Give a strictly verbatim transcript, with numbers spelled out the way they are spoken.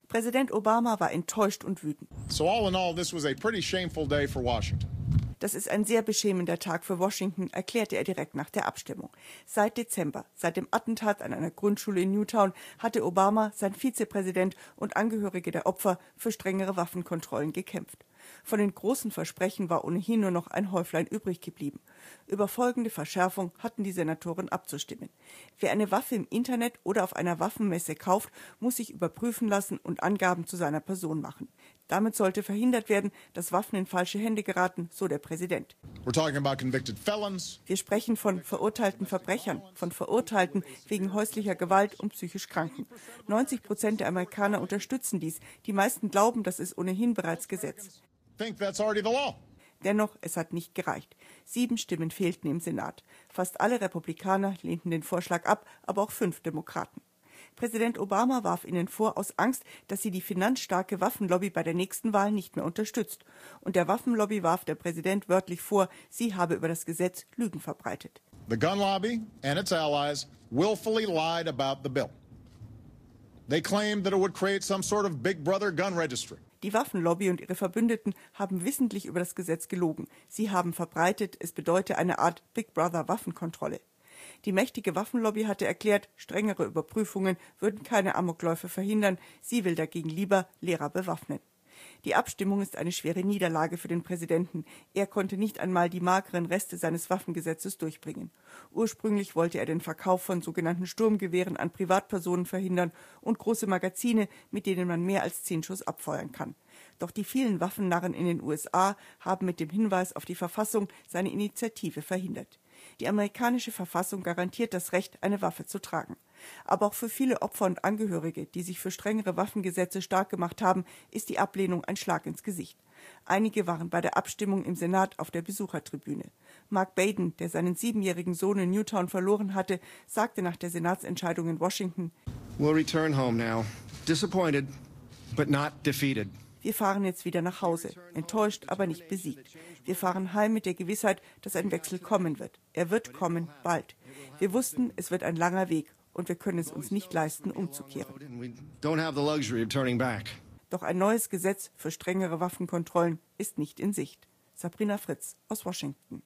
Präsident Obama war enttäuscht und wütend. So all in all, this was a pretty shameful day for Washington. Das ist ein sehr beschämender Tag für Washington, erklärte er direkt nach der Abstimmung. Seit Dezember, seit dem Attentat an einer Grundschule in Newtown, hatte Obama, sein Vizepräsident und Angehörige der Opfer für strengere Waffenkontrollen gekämpft. Von den großen Versprechen war ohnehin nur noch ein Häuflein übrig geblieben. Über folgende Verschärfung hatten die Senatoren abzustimmen. Wer eine Waffe im Internet oder auf einer Waffenmesse kauft, muss sich überprüfen lassen und Angaben zu seiner Person machen. Damit sollte verhindert werden, dass Waffen in falsche Hände geraten, so der Präsident. We're talking about convicted felons. Wir sprechen von verurteilten Verbrechern, von Verurteilten wegen häuslicher Gewalt und psychisch Kranken. neunzig Prozent der Amerikaner unterstützen dies. Die meisten glauben, das ist ohnehin bereits Gesetz. Think that's already the law. Dennoch, es hat nicht gereicht. Sieben Stimmen fehlten im Senat. Fast alle Republikaner lehnten den Vorschlag ab, aber auch fünf Demokraten. Präsident Obama warf ihnen vor, aus Angst, dass sie die finanzstarke Waffenlobby bei der nächsten Wahl nicht mehr unterstützt. Und der Waffenlobby warf der Präsident wörtlich vor, sie habe über das Gesetz Lügen verbreitet. The gun lobby and its allies willfully lied about the bill. They claimed that it would create some sort of Big Brother gun registry. Die Waffenlobby und ihre Verbündeten haben wissentlich über das Gesetz gelogen. Sie haben verbreitet, es bedeute eine Art Big Brother Waffenkontrolle. Die mächtige Waffenlobby hatte erklärt, strengere Überprüfungen würden keine Amokläufe verhindern. Sie will dagegen lieber Lehrer bewaffnen. Die Abstimmung ist eine schwere Niederlage für den Präsidenten. Er konnte nicht einmal die mageren Reste seines Waffengesetzes durchbringen. Ursprünglich wollte er den Verkauf von sogenannten Sturmgewehren an Privatpersonen verhindern und große Magazine, mit denen man mehr als zehn Schuss abfeuern kann. Doch die vielen Waffennarren in den U S A haben mit dem Hinweis auf die Verfassung seine Initiative verhindert. Die amerikanische Verfassung garantiert das Recht, eine Waffe zu tragen. Aber auch für viele Opfer und Angehörige, die sich für strengere Waffengesetze stark gemacht haben, ist die Ablehnung ein Schlag ins Gesicht. Einige waren bei der Abstimmung im Senat auf der Besuchertribüne. Mark Baden, der seinen siebenjährigen Sohn in Newtown verloren hatte, sagte nach der Senatsentscheidung in Washington: We'll return home now. Disappointed, but not defeated. Wir fahren jetzt wieder nach Hause, enttäuscht, aber nicht besiegt. Wir fahren heim mit der Gewissheit, dass ein Wechsel kommen wird. Er wird kommen, bald. Wir wussten, es wird ein langer Weg und wir können es uns nicht leisten, umzukehren. Doch ein neues Gesetz für strengere Waffenkontrollen ist nicht in Sicht. Sabrina Fritz aus Washington.